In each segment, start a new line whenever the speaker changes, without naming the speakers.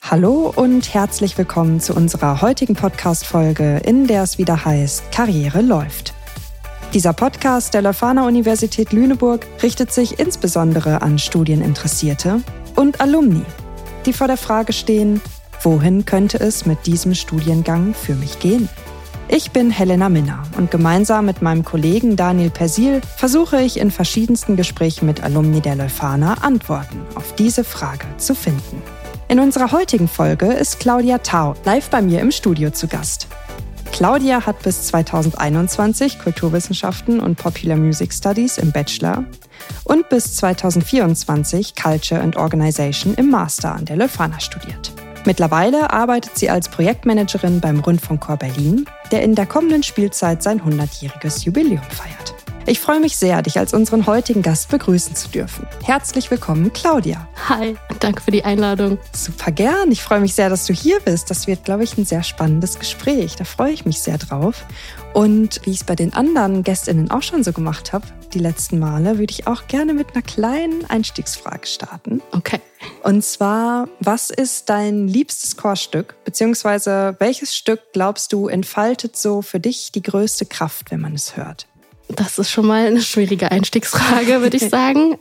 Hallo und herzlich willkommen zu unserer heutigen Podcast-Folge, in der es wieder heißt Karriere läuft. Dieser Podcast der Leuphana Universität Lüneburg richtet sich insbesondere an Studieninteressierte und Alumni, die vor der Frage stehen, wohin könnte es mit diesem Studiengang für mich gehen? Ich bin Helena Minner und gemeinsam mit meinem Kollegen Daniel Persil versuche ich in verschiedensten Gesprächen mit Alumni der Leuphana Antworten auf diese Frage zu finden. In unserer heutigen Folge ist Claudia Thau live bei mir im Studio zu Gast. Claudia hat bis 2021 Kulturwissenschaften und Popular Music Studies im Bachelor und bis 2024 Culture and Organization im Master an der Leuphana studiert. Mittlerweile arbeitet sie als Projektmanagerin beim Rundfunkchor Berlin, der in der kommenden Spielzeit sein 100-jähriges Jubiläum feiert. Ich freue mich sehr, dich als unseren heutigen Gast begrüßen zu dürfen. Herzlich willkommen, Claudia.
Hi, danke für die Einladung.
Super gern. Ich freue mich sehr, dass du hier bist. Das wird, glaube ich, ein sehr spannendes Gespräch. Da freue ich mich sehr drauf. Und wie ich es bei den anderen GästInnen auch schon so gemacht habe, die letzten Male, würde ich auch gerne mit einer kleinen Einstiegsfrage starten.
Okay.
Und zwar, was ist dein liebstes Chorstück? Beziehungsweise welches Stück, glaubst du, entfaltet so für dich die größte Kraft, wenn man es hört?
Das ist schon mal eine schwierige Einstiegsfrage, würde ich sagen.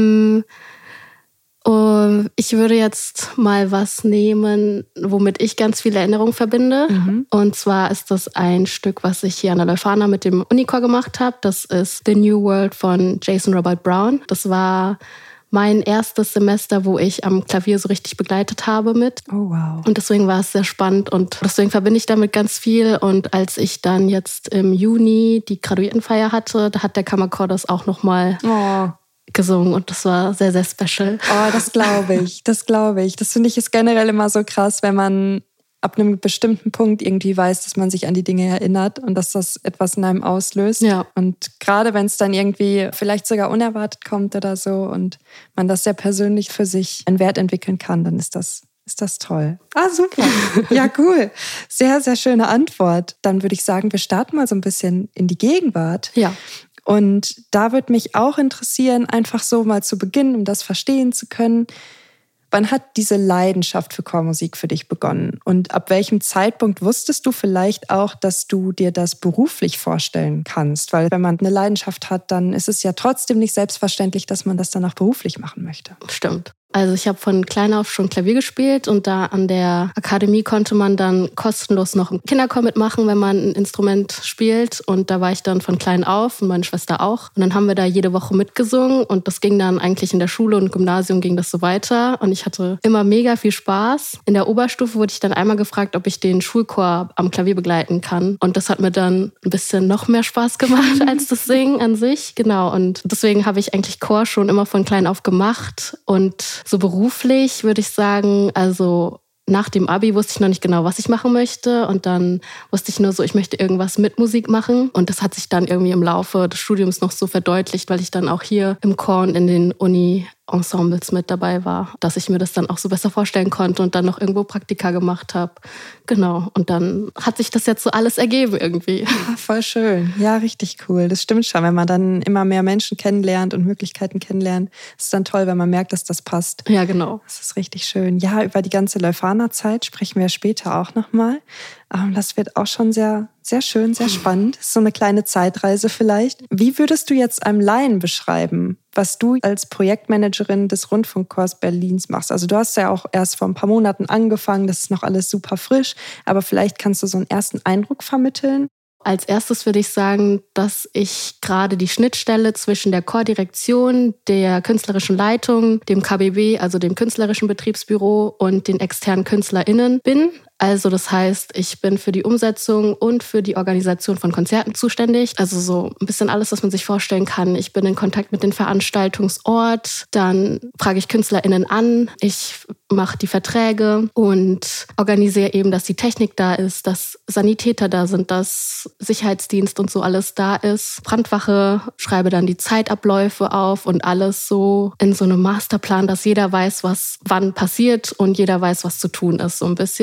Ich würde jetzt mal was nehmen, womit ich ganz viele Erinnerungen verbinde. Und zwar ist das ein Stück, was ich hier an der Leuphana mit dem Unichor gemacht habe. Das ist The New World von Jason Robert Brown. Das war mein erstes Semester, wo ich am Klavier so richtig begleitet habe mit.
Oh, wow.
Und deswegen war es sehr spannend und deswegen verbinde ich damit ganz viel. Und als ich dann jetzt im Juni die Graduiertenfeier hatte, da hat der Kammerchor das auch nochmal gesungen und das war sehr, sehr special.
Oh, das glaube ich, das glaube ich. Das finde ich ist generell immer so krass, wenn man ab einem bestimmten Punkt irgendwie weiß, dass man sich an die Dinge erinnert und dass das etwas in einem auslöst.
Ja.
Und gerade wenn es dann irgendwie vielleicht sogar unerwartet kommt oder so und man das sehr persönlich für sich einen Wert entwickeln kann, dann ist das toll. Ah, super. Ja, cool. Sehr, sehr schöne Antwort. Dann würde ich sagen, wir starten mal so ein bisschen in die Gegenwart.
Ja.
Und da würde mich auch interessieren, einfach so mal zu beginnen, um das verstehen zu können. Wann hat diese Leidenschaft für Chormusik für dich begonnen? Und ab welchem Zeitpunkt wusstest du vielleicht auch, dass du dir das beruflich vorstellen kannst? Weil wenn man eine Leidenschaft hat, dann ist es ja trotzdem nicht selbstverständlich, dass man das dann auch beruflich machen möchte.
Stimmt. Also ich habe von klein auf schon Klavier gespielt und da an der Akademie konnte man dann kostenlos noch im Kinderchor mitmachen, wenn man ein Instrument spielt. Und da war ich dann von klein auf und meine Schwester auch. Und dann haben wir da jede Woche mitgesungen und das ging dann eigentlich in der Schule und im Gymnasium ging das so weiter. Und ich hatte immer mega viel Spaß. In der Oberstufe wurde ich dann einmal gefragt, ob ich den Schulchor am Klavier begleiten kann. Und das hat mir dann ein bisschen noch mehr Spaß gemacht als das Singen an sich. Genau. Und deswegen habe ich eigentlich Chor schon immer von klein auf gemacht. Und so beruflich würde ich sagen, also nach dem Abi wusste ich noch nicht genau, was ich machen möchte. Und dann wusste ich nur so, ich möchte irgendwas mit Musik machen. Und das hat sich dann irgendwie im Laufe des Studiums noch so verdeutlicht, weil ich dann auch hier im Chor und in den Uni-Ensembles mit dabei war, dass ich mir das dann auch so besser vorstellen konnte und dann noch irgendwo Praktika gemacht habe. Genau. Und dann hat sich das jetzt so alles ergeben irgendwie.
Ja, voll schön. Ja, richtig cool. Das stimmt schon. Wenn man dann immer mehr Menschen kennenlernt und Möglichkeiten kennenlernt, ist es dann toll, wenn man merkt, dass das passt.
Ja, genau.
Das ist richtig schön. Ja, über die ganze Leuphana-Zeit sprechen wir später auch nochmal. Das wird auch schon sehr, sehr schön, sehr spannend. Das ist so eine kleine Zeitreise vielleicht. Wie würdest du jetzt einem Laien beschreiben, was du als Projektmanagerin des Rundfunkchors Berlins machst? Also du hast ja auch erst vor ein paar Monaten angefangen, das ist noch alles super frisch, aber vielleicht kannst du so einen ersten Eindruck vermitteln.
Als erstes würde ich sagen, dass ich gerade die Schnittstelle zwischen der Chordirektion, der künstlerischen Leitung, dem KBB, also dem künstlerischen Betriebsbüro und den externen KünstlerInnen bin. Also das heißt, ich bin für die Umsetzung und für die Organisation von Konzerten zuständig. Also so ein bisschen alles, was man sich vorstellen kann. Ich bin in Kontakt mit dem Veranstaltungsort, dann frage ich KünstlerInnen an, ich mache die Verträge und organisiere eben, dass die Technik da ist, dass Sanitäter da sind, dass Sicherheitsdienst und so alles da ist. Brandwache, schreibe dann die Zeitabläufe auf und alles so in so einem Masterplan, dass jeder weiß, was wann passiert und jeder weiß, was zu tun ist, so ein bisschen.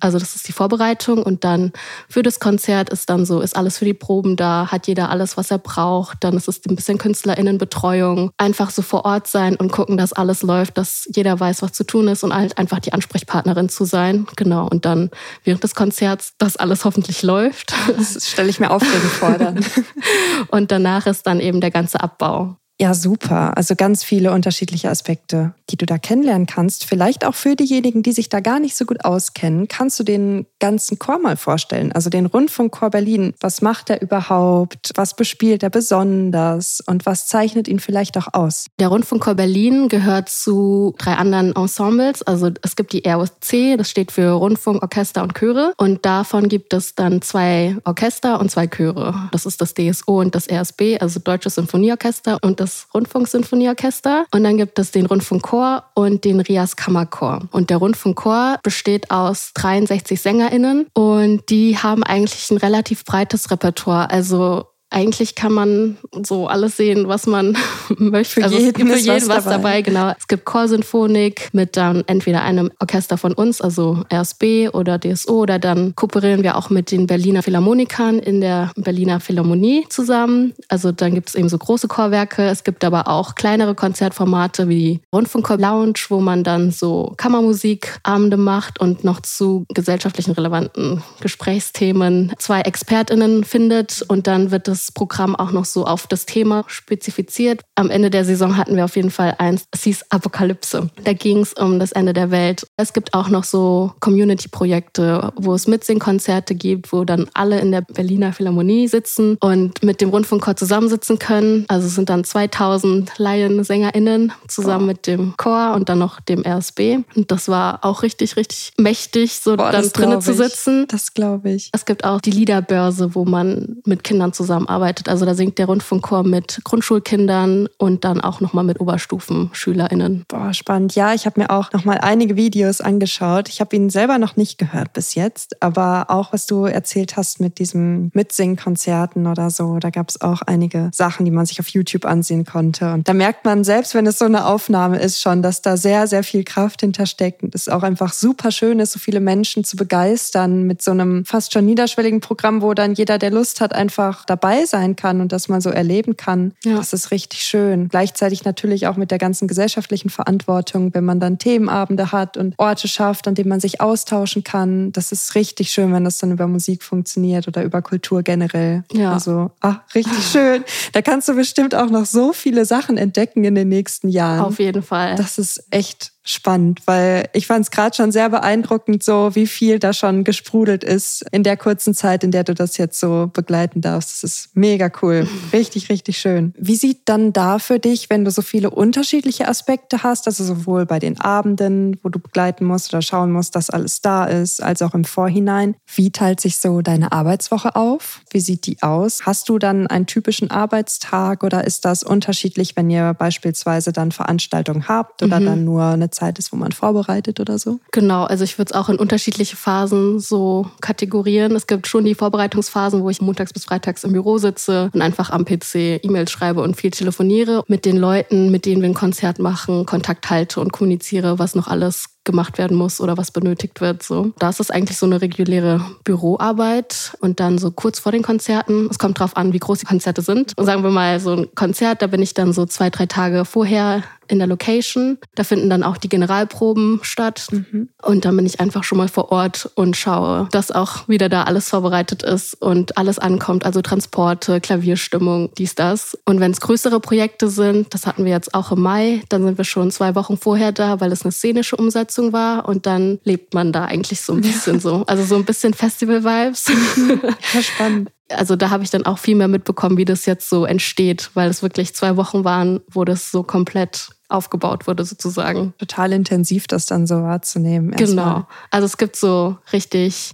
Also das ist die Vorbereitung und dann für das Konzert ist dann so, ist alles für die Proben da, hat jeder alles, was er braucht. Dann ist es ein bisschen KünstlerInnenbetreuung. Einfach so vor Ort sein und gucken, dass alles läuft, dass jeder weiß, was zu tun ist und halt einfach die Ansprechpartnerin zu sein. Genau. Und dann während des Konzerts, dass alles hoffentlich läuft.
Das stelle ich mir aufregend vor dann.
Und danach ist dann eben der ganze Abbau.
Ja, super. Also ganz viele unterschiedliche Aspekte, die du da kennenlernen kannst. Vielleicht auch für diejenigen, die sich da gar nicht so gut auskennen. Kannst du den ganzen Chor mal vorstellen? Also den Rundfunkchor Berlin. Was macht er überhaupt? Was bespielt er besonders? Und was zeichnet ihn vielleicht auch aus?
Der Rundfunkchor Berlin gehört zu 3 anderen Ensembles. Also es gibt die ROC, das steht für Rundfunk, Orchester und Chöre. Und davon gibt es dann 2 Orchester und 2 Chöre. Das ist das DSO und das RSB, also Deutsches Sinfonieorchester und das Rundfunksinfonieorchester. Und dann gibt es den Rundfunkchor und den Rias Kammerchor. Und der Rundfunkchor besteht aus 63 SängerInnen und die haben eigentlich ein relativ breites Repertoire. Also eigentlich kann man so alles sehen, was man möchte.
Für jeden
was dabei. Genau. Es gibt Chorsinfonik mit dann entweder einem Orchester von uns, also RSB oder DSO, oder dann kooperieren wir auch mit den Berliner Philharmonikern in der Berliner Philharmonie zusammen. Also dann gibt es eben so große Chorwerke. Es gibt aber auch kleinere Konzertformate wie Rundfunkchor Lounge, wo man dann so Kammermusikabende macht und noch zu gesellschaftlichen relevanten Gesprächsthemen 2 ExpertInnen findet und dann wird das Programm auch noch so auf das Thema spezifiziert. Am Ende der Saison hatten wir auf jeden Fall eins, es hieß Apokalypse. Da ging es um das Ende der Welt. Es gibt auch noch so Community-Projekte, wo es Mitsingkonzerte gibt, wo dann alle in der Berliner Philharmonie sitzen und mit dem Rundfunkchor zusammensitzen können. Also es sind dann 2000 Laiensänger*innen zusammen mit dem Chor und dann noch dem RSB. Und das war auch richtig, richtig mächtig, so dann drinnen zu sitzen.
Das glaube ich.
Es gibt auch die Liederbörse, wo man mit Kindern zusammenarbeitet. Also da singt der Rundfunkchor mit Grundschulkindern und dann auch nochmal mit OberstufenschülerInnen.
Boah, spannend. Ja, ich habe mir auch nochmal einige Videos angeschaut. Ich habe ihn selber noch nicht gehört bis jetzt, aber auch, was du erzählt hast mit diesen Mitsingkonzerten oder so, da gab es auch einige Sachen, die man sich auf YouTube ansehen konnte. Und da merkt man, selbst wenn es so eine Aufnahme ist, schon, dass da sehr, sehr viel Kraft hintersteckt und es auch einfach super schön ist, so viele Menschen zu begeistern mit so einem fast schon niederschwelligen Programm, wo dann jeder, der Lust hat, einfach dabei sein kann und das mal so erleben kann. Ja. Das ist richtig schön. Gleichzeitig natürlich auch mit der ganzen gesellschaftlichen Verantwortung, wenn man dann Themenabende hat und Orte schafft, an denen man sich austauschen kann. Das ist richtig schön, wenn das dann über Musik funktioniert oder über Kultur generell. Ja. Also, richtig schön. Da kannst du bestimmt auch noch so viele Sachen entdecken in den nächsten Jahren.
Auf jeden Fall.
Das ist echt spannend, weil ich fand es gerade schon sehr beeindruckend, so wie viel da schon gesprudelt ist in der kurzen Zeit, in der du das jetzt so begleiten darfst. Das ist mega cool. Richtig, richtig schön. Wie sieht dann da für dich, wenn du so viele unterschiedliche Aspekte hast, also sowohl bei den Abenden, wo du begleiten musst oder schauen musst, dass alles da ist, als auch im Vorhinein, wie teilt sich so deine Arbeitswoche auf? Wie sieht die aus? Hast du dann einen typischen Arbeitstag oder ist das unterschiedlich, wenn ihr beispielsweise dann Veranstaltungen habt oder dann nur eine Zeit ist, wo man vorbereitet oder so?
Genau, also ich würde es auch in unterschiedliche Phasen so kategorieren. Es gibt schon die Vorbereitungsphasen, wo ich montags bis freitags im Büro sitze und einfach am PC E-Mails schreibe und viel telefoniere mit den Leuten, mit denen wir ein Konzert machen, Kontakt halte und kommuniziere, was noch alles gemacht werden muss oder was benötigt wird. So. Da ist es eigentlich so eine reguläre Büroarbeit und dann so kurz vor den Konzerten. Es kommt drauf an, wie groß die Konzerte sind. Und sagen wir mal so ein Konzert, da bin ich dann so 2-3 Tage vorher in der Location. Da finden dann auch die Generalproben statt. Und dann bin ich einfach schon mal vor Ort und schaue, dass auch wieder da alles vorbereitet ist und alles ankommt. Also Transporte, Klavierstimmung, dies, das. Und wenn es größere Projekte sind, das hatten wir jetzt auch im Mai, dann sind wir schon 2 Wochen vorher da, weil es eine szenische Umsetzung war und dann lebt man da eigentlich so ein bisschen so. Also so ein bisschen Festival-Vibes.
Ja, spannend.
Also da habe ich dann auch viel mehr mitbekommen, wie das jetzt so entsteht, weil es wirklich 2 Wochen waren, wo das so komplett aufgebaut wurde sozusagen.
Total intensiv, das dann so wahrzunehmen.
Genau. Also es gibt so richtig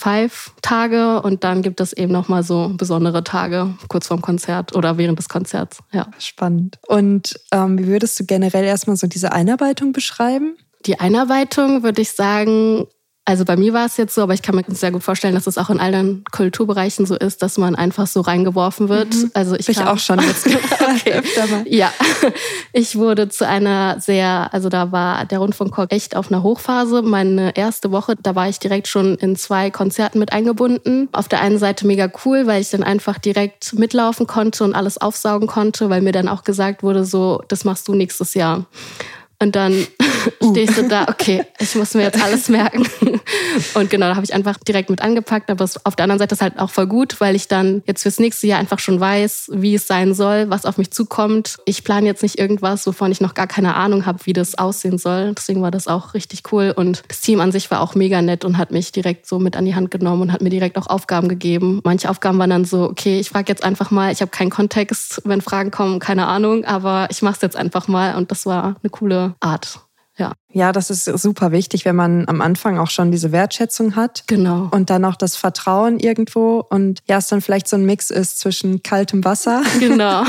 9-to-5-Tage und dann gibt es eben nochmal so besondere Tage kurz vorm Konzert oder während des Konzerts. Ja.
Spannend. Und wie würdest du generell erstmal so diese Einarbeitung beschreiben?
Die Einarbeitung würde ich sagen, Also bei mir war es jetzt so, aber ich kann mir sehr gut vorstellen, dass es auch in allen Kulturbereichen so ist, dass man einfach so reingeworfen wird. Also ich
auch schon jetzt öfter mal.
Ja, ich wurde zu einer da war der Rundfunkchor echt auf einer Hochphase. Meine erste Woche, da war ich direkt schon in 2 Konzerten mit eingebunden. Auf der einen Seite mega cool, weil ich dann einfach direkt mitlaufen konnte und alles aufsaugen konnte, weil mir dann auch gesagt wurde, so, das machst du nächstes Jahr. Und dann stehe ich so da, okay, ich muss mir jetzt alles merken. Und genau, da habe ich einfach direkt mit angepackt. Aber auf der anderen Seite ist halt auch voll gut, weil ich dann jetzt fürs nächste Jahr einfach schon weiß, wie es sein soll, was auf mich zukommt. Ich plane jetzt nicht irgendwas, wovon ich noch gar keine Ahnung habe, wie das aussehen soll. Deswegen war das auch richtig cool. Und das Team an sich war auch mega nett und hat mich direkt so mit an die Hand genommen und hat mir direkt auch Aufgaben gegeben. Manche Aufgaben waren dann so, okay, ich frage jetzt einfach mal, ich habe keinen Kontext, wenn Fragen kommen, keine Ahnung, aber ich mache es jetzt einfach mal. Und das war eine coole Art.
Ja, das ist super wichtig, wenn man am Anfang auch schon diese Wertschätzung hat.
Genau.
Und dann auch das Vertrauen irgendwo. Und ja, es dann vielleicht so ein Mix ist zwischen kaltem Wasser.
Genau.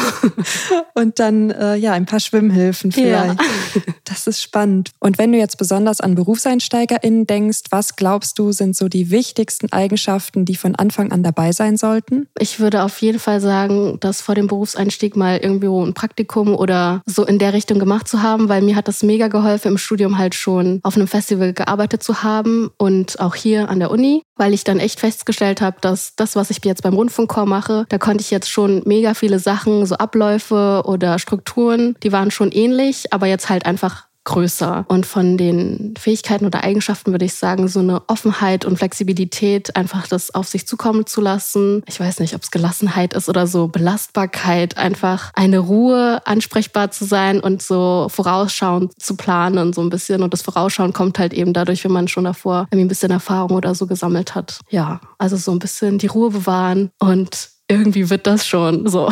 Und dann ein paar Schwimmhilfen vielleicht. Ja. Das ist spannend. Und wenn du jetzt besonders an BerufseinsteigerInnen denkst, was glaubst du, sind so die wichtigsten Eigenschaften, die von Anfang an dabei sein sollten?
Ich würde auf jeden Fall sagen, dass vor dem Berufseinstieg mal irgendwo ein Praktikum oder so in der Richtung gemacht zu haben, weil mir hat das mega geholfen, im Studium halt schon auf einem Festival gearbeitet zu haben und auch hier an der Uni, weil ich dann echt festgestellt habe, dass das, was ich jetzt beim Rundfunkchor mache, da konnte ich jetzt schon mega viele Sachen, so Abläufe oder Strukturen, die waren schon ähnlich, aber jetzt halt einfach größer. Und von den Fähigkeiten oder Eigenschaften würde ich sagen, so eine Offenheit und Flexibilität, einfach das auf sich zukommen zu lassen. Ich weiß nicht, ob es Gelassenheit ist oder so Belastbarkeit, einfach eine Ruhe, ansprechbar zu sein und so vorausschauend zu planen so ein bisschen. Und das Vorausschauen kommt halt eben dadurch, wenn man schon davor irgendwie ein bisschen Erfahrung oder so gesammelt hat. Ja, also so ein bisschen die Ruhe bewahren und irgendwie wird das schon so.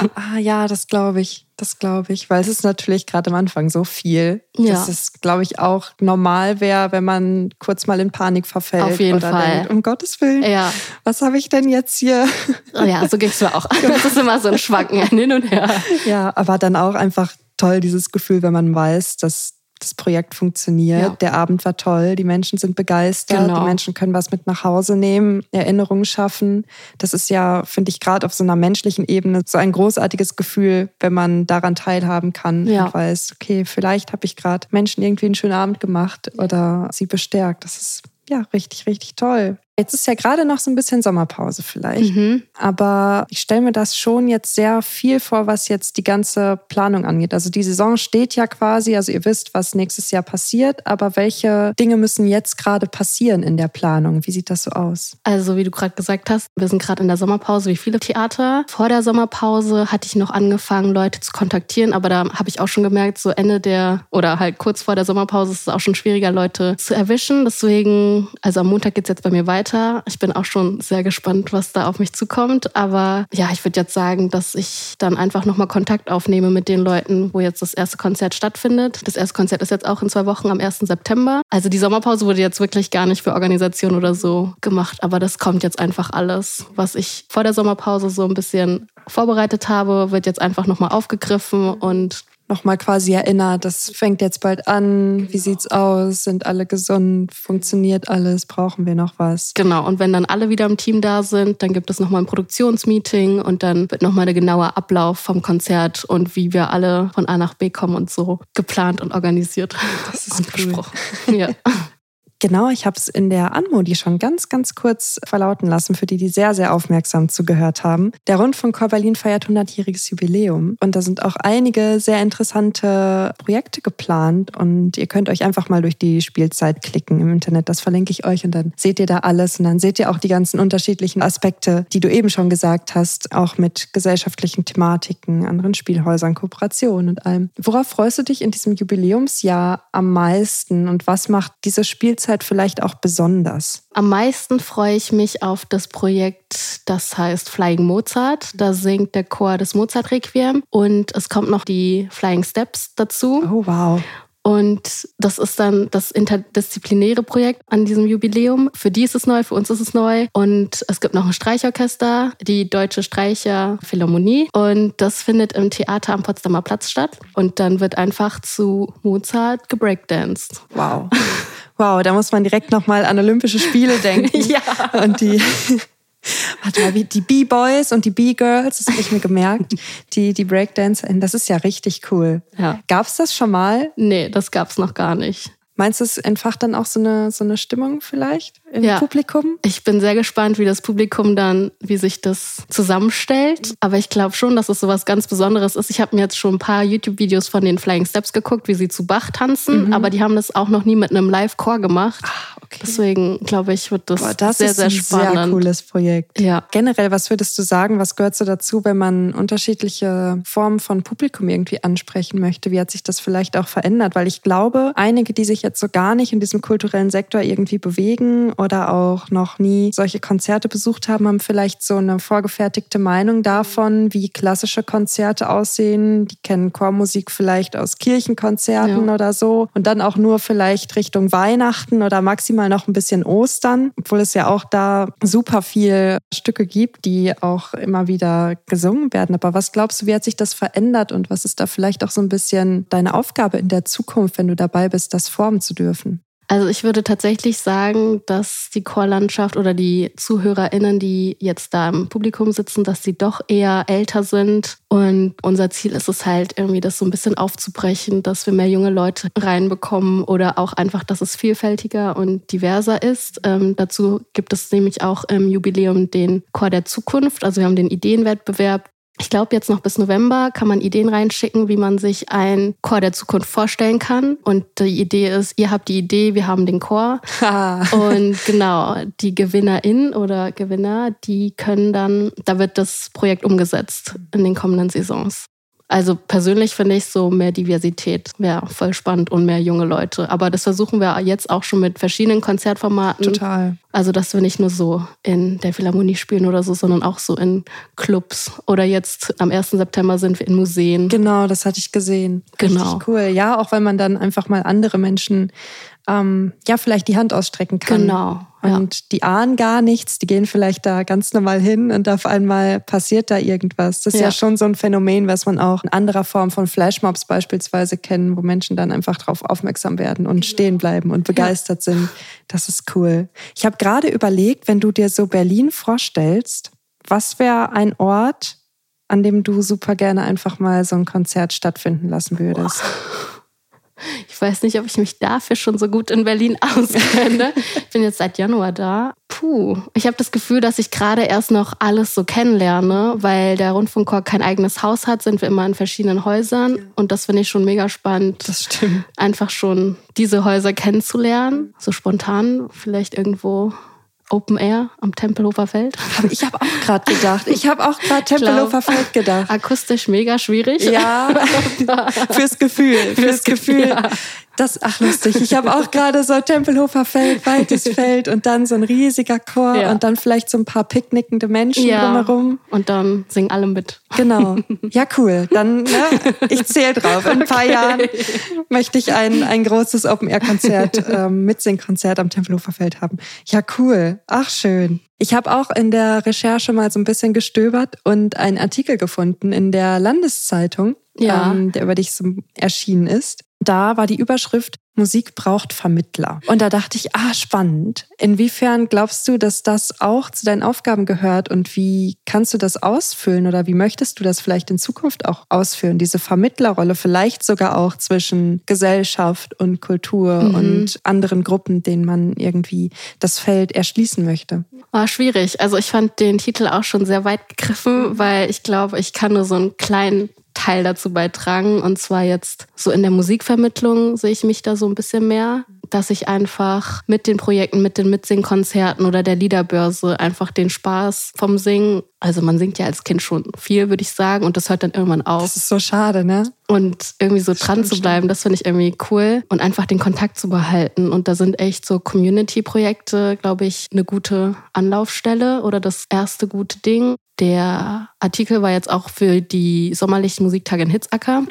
Ja, das glaube ich. Weil es ist natürlich gerade am Anfang so viel, dass es, glaube ich, auch normal wäre, wenn man kurz mal in Panik verfällt.
Auf jeden Fall.
Denkt, um Gottes Willen, was habe ich denn jetzt hier?
Ja, so ging es mir auch. Das ist immer so ein Schwanken hin und her.
Ja, aber dann auch einfach toll, dieses Gefühl, wenn man weiß, dass das Projekt funktioniert, ja. Der Abend war toll, die Menschen sind begeistert, Die Menschen können was mit nach Hause nehmen, Erinnerungen schaffen. Das ist ja, finde ich, gerade auf so einer menschlichen Ebene so ein großartiges Gefühl, wenn man daran teilhaben kann und weiß, okay, vielleicht habe ich gerade Menschen irgendwie einen schönen Abend gemacht oder sie bestärkt. Das ist ja richtig, richtig toll. Jetzt ist ja gerade noch so ein bisschen Sommerpause vielleicht. Aber ich stelle mir das schon jetzt sehr viel vor, was jetzt die ganze Planung angeht. Also die Saison steht ja quasi, also ihr wisst, was nächstes Jahr passiert. Aber welche Dinge müssen jetzt gerade passieren in der Planung? Wie sieht das so aus?
Also wie du gerade gesagt hast, wir sind gerade in der Sommerpause wie viele Theater. Vor der Sommerpause hatte ich noch angefangen, Leute zu kontaktieren. Aber da habe ich auch schon gemerkt, so oder halt kurz vor der Sommerpause ist es auch schon schwieriger, Leute zu erwischen. Deswegen, also am Montag geht es jetzt bei mir weiter. Ich bin auch schon sehr gespannt, was da auf mich zukommt. Aber ja, ich würde jetzt sagen, dass ich dann einfach nochmal Kontakt aufnehme mit den Leuten, wo jetzt das erste Konzert stattfindet. Das erste Konzert ist jetzt auch in 2 Wochen am 1. September. Also die Sommerpause wurde jetzt wirklich gar nicht für Organisation oder so gemacht. Aber das kommt jetzt einfach alles. Was ich vor der Sommerpause so ein bisschen vorbereitet habe, wird jetzt einfach nochmal aufgegriffen und
nochmal quasi erinnert, das fängt jetzt bald an, wie sieht's aus, sind alle gesund, funktioniert alles, brauchen wir noch was?
Genau, und wenn dann alle wieder im Team da sind, dann gibt es nochmal ein Produktionsmeeting und dann wird nochmal der genaue Ablauf vom Konzert und wie wir alle von A nach B kommen und so geplant und organisiert.
Das ist und cool.
Besprochen. Ja.
Genau, ich habe es in der Anmodi schon ganz, ganz kurz verlauten lassen, für die sehr, sehr aufmerksam zugehört haben. Der Rundfunkchor Berlin feiert 100-jähriges Jubiläum und da sind auch einige sehr interessante Projekte geplant und ihr könnt euch einfach mal durch die Spielzeit klicken im Internet, das verlinke ich euch und dann seht ihr da alles und dann seht ihr auch die ganzen unterschiedlichen Aspekte, die du eben schon gesagt hast, auch mit gesellschaftlichen Thematiken, anderen Spielhäusern, Kooperationen und allem. Worauf freust du dich in diesem Jubiläumsjahr am meisten und was macht diese Spielzeit vielleicht auch besonders?
Am meisten freue ich mich auf das Projekt, das heißt Flying Mozart. Da singt der Chor des Mozart-Requiem und es kommt noch die Flying Steps dazu.
Oh, wow.
Und das ist dann das interdisziplinäre Projekt an diesem Jubiläum. Für die ist es neu, für uns ist es neu. Und es gibt noch ein Streichorchester, die Deutsche Streicherphilharmonie. Und das findet im Theater am Potsdamer Platz statt. Und dann wird einfach zu Mozart gebreakdanced.
Wow. Wow, da muss man direkt nochmal an Olympische Spiele denken.
Ja.
Und die... Warte mal, wie die B-Boys und die B-Girls, das habe ich mir gemerkt, die Breakdancer, das ist ja richtig cool.
Ja.
Gab es das schon mal?
Nee, das gab's noch gar nicht.
Meinst du, es entfacht dann auch so eine Stimmung vielleicht im Publikum?
Ich bin sehr gespannt, wie das Publikum dann, wie sich das zusammenstellt. Aber ich glaube schon, dass es so was ganz Besonderes ist. Ich habe mir jetzt schon ein paar YouTube-Videos von den Flying Steps geguckt, wie sie zu Bach tanzen. Aber die haben das auch noch nie mit einem Live-Chor gemacht. Okay. Deswegen glaube ich, wird das sehr, sehr spannend. Das ist ein sehr cooles Projekt.
Ja. Generell, was würdest du sagen, was gehört so dazu, wenn man unterschiedliche Formen von Publikum irgendwie ansprechen möchte? Wie hat sich das vielleicht auch verändert? Weil ich glaube, einige, die sich jetzt so gar nicht in diesem kulturellen Sektor irgendwie bewegen oder auch noch nie solche Konzerte besucht haben, haben vielleicht so eine vorgefertigte Meinung davon, wie klassische Konzerte aussehen. Die kennen Chormusik vielleicht aus Kirchenkonzerten oder so und dann auch nur vielleicht Richtung Weihnachten oder maximal noch ein bisschen Ostern, obwohl es ja auch da super viel Stücke gibt, die auch immer wieder gesungen werden. Aber was glaubst du, wie hat sich das verändert und was ist da vielleicht auch so ein bisschen deine Aufgabe in der Zukunft, wenn du dabei bist, das formen zu dürfen?
Also ich würde tatsächlich sagen, dass die Chorlandschaft oder die ZuhörerInnen, die jetzt da im Publikum sitzen, dass sie doch eher älter sind. Und unser Ziel ist es halt irgendwie, das so ein bisschen aufzubrechen, dass wir mehr junge Leute reinbekommen oder auch einfach, dass es vielfältiger und diverser ist. Dazu gibt es nämlich auch im Jubiläum den Chor der Zukunft. Also wir haben den Ideenwettbewerb. Ich glaube, jetzt noch bis November kann man Ideen reinschicken, wie man sich ein Chor der Zukunft vorstellen kann. Und die Idee ist, ihr habt die Idee, wir haben den Chor. Und genau, die GewinnerInnen oder Gewinner, die können dann, da wird das Projekt umgesetzt in den kommenden Saisons. Also persönlich finde ich so mehr Diversität wäre voll spannend und mehr junge Leute. Aber das versuchen wir jetzt auch schon mit verschiedenen Konzertformaten.
Total.
Also dass wir nicht nur so in der Philharmonie spielen oder so, sondern auch so in Clubs. Oder jetzt am 1. September sind wir in Museen.
Genau, das hatte ich gesehen.
Genau.
Richtig cool. Ja, auch weil man dann einfach mal andere Menschen vielleicht die Hand ausstrecken kann.
Genau.
Und die ahnen gar nichts, die gehen vielleicht da ganz normal hin und auf einmal passiert da irgendwas. Das ist ja schon so ein Phänomen, was man auch in anderer Form von Flashmobs beispielsweise kennen, wo Menschen dann einfach drauf aufmerksam werden und stehen bleiben und begeistert sind. Das ist cool. Ich habe gerade überlegt, wenn du dir so Berlin vorstellst, was wäre ein Ort, an dem du super gerne einfach mal so ein Konzert stattfinden lassen würdest?
Ich weiß nicht, ob ich mich dafür schon so gut in Berlin auskenne. Ich bin jetzt seit Januar da. Ich habe das Gefühl, dass ich gerade erst noch alles so kennenlerne, weil der Rundfunkchor kein eigenes Haus hat, sind wir immer in verschiedenen Häusern. Und das finde ich schon mega spannend.
Das stimmt.
Einfach schon diese Häuser kennenzulernen. So spontan, vielleicht irgendwo Open Air am Tempelhofer Feld.
Ich habe auch gerade gedacht. Tempelhofer Feld gedacht.
Akustisch mega schwierig.
Ja, fürs Gefühl.
Ja.
Lustig. Ich habe auch gerade so Tempelhofer Feld, weites Feld und dann so ein riesiger Chor und dann vielleicht so ein paar picknickende Menschen drumherum.
Und dann singen alle mit.
Genau. Ja, cool. Dann, ich zähle drauf. In ein paar Jahren möchte ich ein großes Open-Air-Konzert, Mitsingkonzert am Tempelhofer Feld haben. Ja, cool. Ach, schön. Ich habe auch in der Recherche mal so ein bisschen gestöbert und einen Artikel gefunden in der Landeszeitung, der über dich so erschienen ist. Da war die Überschrift Musik braucht Vermittler. Und da dachte ich, spannend. Inwiefern glaubst du, dass das auch zu deinen Aufgaben gehört und wie kannst du das ausfüllen oder wie möchtest du das vielleicht in Zukunft auch ausführen? Diese Vermittlerrolle vielleicht sogar auch zwischen Gesellschaft und Kultur und anderen Gruppen, denen man irgendwie das Feld erschließen möchte.
War schwierig. Also ich fand den Titel auch schon sehr weit gegriffen, weil ich glaube, ich kann nur so einen kleinen Teil dazu beitragen. Und zwar jetzt so in der Musikvermittlung sehe ich mich da so ein bisschen mehr, dass ich einfach mit den Projekten, mit den Mitsingkonzerten oder der Liederbörse einfach den Spaß vom Singen, also man singt ja als Kind schon viel, würde ich sagen, und das hört dann irgendwann auf.
Das ist so schade, ne?
Und irgendwie so dran zu bleiben, das finde ich irgendwie cool und einfach den Kontakt zu behalten. Und da sind echt so Community-Projekte, glaube ich, eine gute Anlaufstelle oder das erste gute Ding. Der Artikel war jetzt auch für die sommerlichen Musiktage in Hitzacker.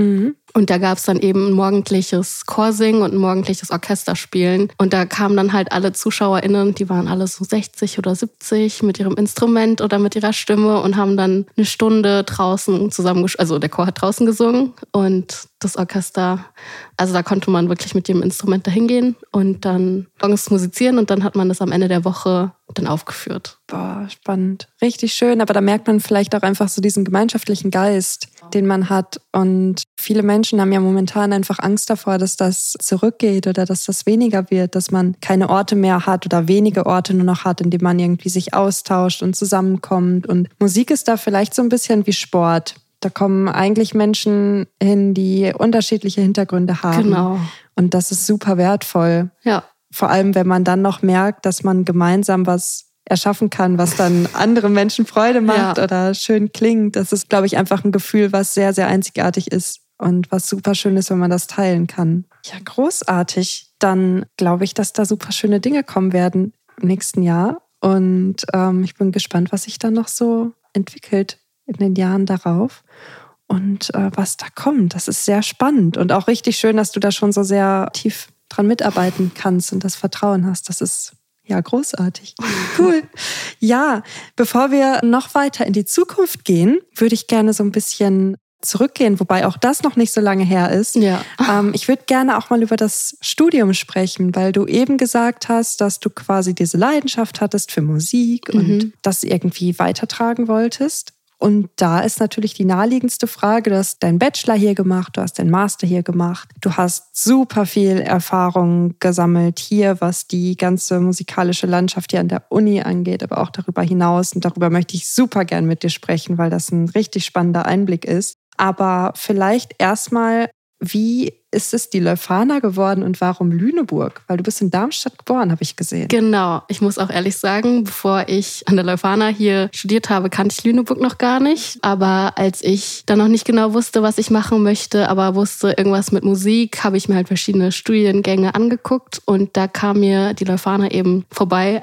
Und da gab es dann eben ein morgendliches Chorsingen und ein morgendliches Orchesterspielen. Und da kamen dann halt alle ZuschauerInnen, die waren alle so 60 oder 70 mit ihrem Instrument oder mit ihrer Stimme und haben dann eine Stunde draußen also der Chor hat draußen gesungen und das Orchester, also da konnte man wirklich mit dem Instrument da hingehen und dann morgens musizieren und dann hat man das am Ende der Woche dann aufgeführt.
Boah, spannend. Richtig schön, aber da merkt man vielleicht auch einfach so diesen gemeinschaftlichen Geist, den man hat. Und viele Menschen haben ja momentan einfach Angst davor, dass das zurückgeht oder dass das weniger wird, dass man keine Orte mehr hat oder wenige Orte nur noch hat, in denen man irgendwie sich austauscht und zusammenkommt. Und Musik ist da vielleicht so ein bisschen wie Sport. Da kommen eigentlich Menschen hin, die unterschiedliche Hintergründe haben.
Genau.
Und das ist super wertvoll.
Ja.
Vor allem, wenn man dann noch merkt, dass man gemeinsam was erschaffen kann, was dann anderen Menschen Freude macht oder schön klingt. Das ist, glaube ich, einfach ein Gefühl, was sehr, sehr einzigartig ist und was super schön ist, wenn man das teilen kann. Ja, großartig. Dann glaube ich, dass da super schöne Dinge kommen werden im nächsten Jahr. Und ich bin gespannt, was sich dann noch so entwickelt in den Jahren darauf und was da kommt. Das ist sehr spannend und auch richtig schön, dass du da schon so sehr tief dran mitarbeiten kannst und das Vertrauen hast. Das ist ja großartig. Cool. Ja, bevor wir noch weiter in die Zukunft gehen, würde ich gerne so ein bisschen zurückgehen, wobei auch das noch nicht so lange her ist.
Ja.
Ich würde gerne auch mal über das Studium sprechen, weil du eben gesagt hast, dass du quasi diese Leidenschaft hattest für Musik und das irgendwie weitertragen wolltest. Und da ist natürlich die naheliegendste Frage, du hast deinen Bachelor hier gemacht, du hast deinen Master hier gemacht, du hast super viel Erfahrung gesammelt hier, was die ganze musikalische Landschaft hier an der Uni angeht, aber auch darüber hinaus. Und darüber möchte ich super gern mit dir sprechen, weil das ein richtig spannender Einblick ist. Aber vielleicht erstmal, wie ist es die Leuphana geworden und warum Lüneburg? Weil du bist in Darmstadt geboren, habe ich gesehen.
Genau. Ich muss auch ehrlich sagen, bevor ich an der Leuphana hier studiert habe, kannte ich Lüneburg noch gar nicht. Aber als ich dann noch nicht genau wusste, was ich machen möchte, aber wusste irgendwas mit Musik, habe ich mir halt verschiedene Studiengänge angeguckt und da kam mir die Leuphana eben vorbei.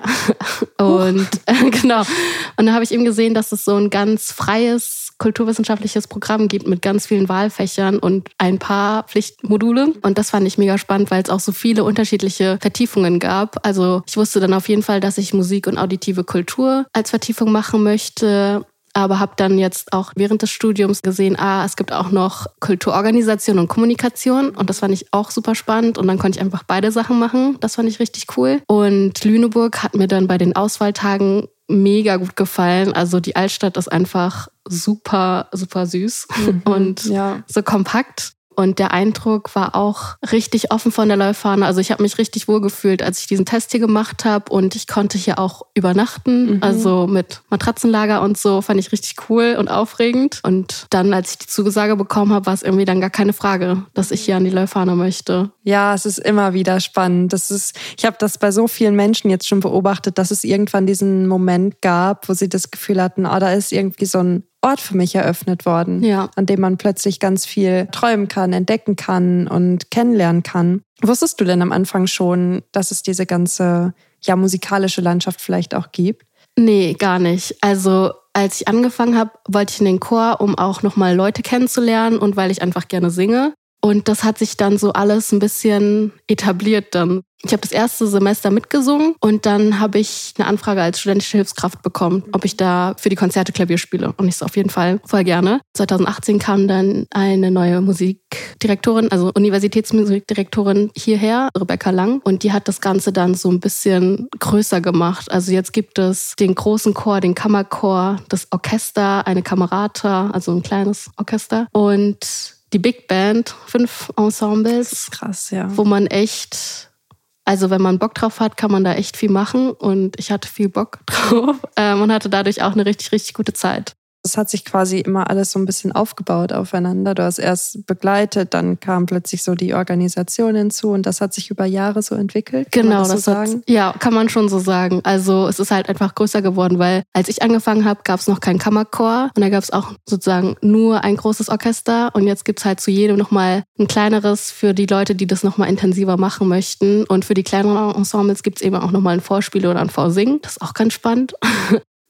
Und genau. Und da habe ich eben gesehen, dass es so ein ganz freies kulturwissenschaftliches Programm gibt mit ganz vielen Wahlfächern und ein paar Pflichtmodule. Und das fand ich mega spannend, weil es auch so viele unterschiedliche Vertiefungen gab. Also ich wusste dann auf jeden Fall, dass ich Musik und auditive Kultur als Vertiefung machen möchte. Aber habe dann jetzt auch während des Studiums gesehen, es gibt auch noch Kulturorganisation und Kommunikation. Und das fand ich auch super spannend. Und dann konnte ich einfach beide Sachen machen. Das fand ich richtig cool. Und Lüneburg hat mir dann bei den Auswahltagen mega gut gefallen. Also die Altstadt ist einfach super, super süß und so kompakt. Und der Eindruck war auch richtig offen von der Leuphana. Also ich habe mich richtig wohl gefühlt, als ich diesen Test hier gemacht habe. Und ich konnte hier auch übernachten. Also mit Matratzenlager und so, fand ich richtig cool und aufregend. Und dann, als ich die Zugesage bekommen habe, war es irgendwie dann gar keine Frage, dass ich hier an die Leuphana möchte.
Ja, es ist immer wieder spannend. Ich habe das bei so vielen Menschen jetzt schon beobachtet, dass es irgendwann diesen Moment gab, wo sie das Gefühl hatten, da ist irgendwie so ein Ort für mich eröffnet worden, an dem man plötzlich ganz viel träumen kann, entdecken kann und kennenlernen kann. Wusstest du denn am Anfang schon, dass es diese ganze musikalische Landschaft vielleicht auch gibt?
Nee, gar nicht. Also als ich angefangen habe, wollte ich in den Chor, um auch nochmal Leute kennenzulernen und weil ich einfach gerne singe. Und das hat sich dann so alles ein bisschen etabliert dann. Ich habe das erste Semester mitgesungen und dann habe ich eine Anfrage als studentische Hilfskraft bekommen, ob ich da für die Konzerte Klavier spiele. Und ich so auf jeden Fall voll gerne. 2018 kam dann eine neue Musikdirektorin, also Universitätsmusikdirektorin hierher, Rebecca Lang. Und die hat das Ganze dann so ein bisschen größer gemacht. Also jetzt gibt es den großen Chor, den Kammerchor, das Orchester, eine Kamerata, also ein kleines Orchester. Und die Big Band, 5 Ensembles.
Das ist krass, ja.
Wo man echt, also wenn man Bock drauf hat, kann man da echt viel machen. Und ich hatte viel Bock drauf und hatte dadurch auch eine richtig, richtig gute Zeit.
Es hat sich quasi immer alles so ein bisschen aufgebaut aufeinander. Du hast erst begleitet, dann kam plötzlich so die Organisation hinzu und das hat sich über Jahre so entwickelt. Kann
genau,
man das so sagen?
Kann man schon so sagen. Also es ist halt einfach größer geworden, weil als ich angefangen habe, gab es noch keinen Kammerchor und da gab es auch sozusagen nur ein großes Orchester und jetzt gibt es halt zu jedem nochmal ein kleineres für die Leute, die das nochmal intensiver machen möchten. Und für die kleineren Ensembles gibt es eben auch nochmal ein Vorspiel oder ein Vorsingen. Das ist auch ganz spannend.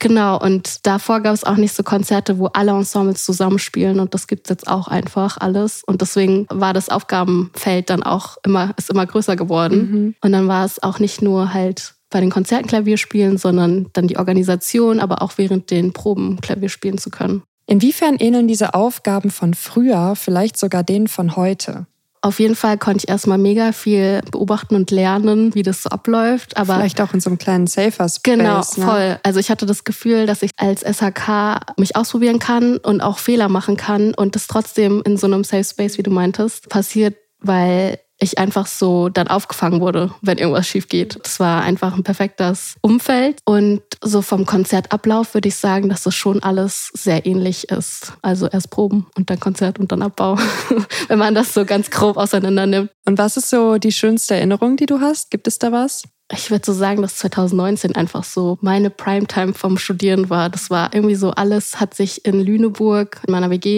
Genau, und davor gab es auch nicht so Konzerte, wo alle Ensembles zusammenspielen und das gibt es jetzt auch einfach alles. Und deswegen war das Aufgabenfeld dann auch immer größer geworden. Und dann war es auch nicht nur halt bei den Konzerten Klavier spielen, sondern dann die Organisation, aber auch während den Proben Klavier spielen zu können.
Inwiefern ähneln diese Aufgaben von früher vielleicht sogar denen von heute?
Auf jeden Fall konnte ich erstmal mega viel beobachten und lernen, wie das so abläuft. Aber
vielleicht auch in so einem kleinen Safer Space.
Genau,
ne?
voll. Also ich hatte das Gefühl, dass ich als SHK mich ausprobieren kann und auch Fehler machen kann und das trotzdem in so einem Safe Space, wie du meintest, passiert, weil ich einfach so dann aufgefangen wurde, wenn irgendwas schief geht. Das war einfach ein perfektes Umfeld. Und so vom Konzertablauf würde ich sagen, dass das schon alles sehr ähnlich ist. Also erst Proben und dann Konzert und dann Abbau, wenn man das so ganz grob auseinander nimmt.
Und was ist so die schönste Erinnerung, die du hast? Gibt es da was?
Ich würde so sagen, dass 2019 einfach so meine Primetime vom Studieren war. Das war irgendwie so, alles hat sich in Lüneburg, in meiner WG